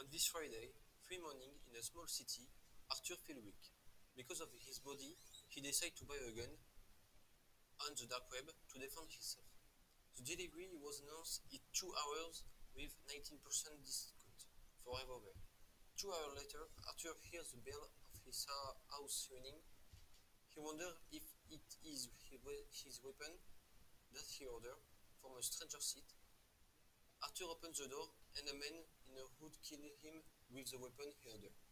This Friday, free morning in a small city, Arthur felt weak. Because of his body, he decided to buy a gun on the dark web to defend himself. The delivery was announced in 2 hours with 19% discount for revolver. 2 hours later, Arthur hears the bell of his house ringing. He wonders if it is his weapon that he ordered from a stranger seat. Arthur opens the door and a man in a hood kills him with the weapon he ordered.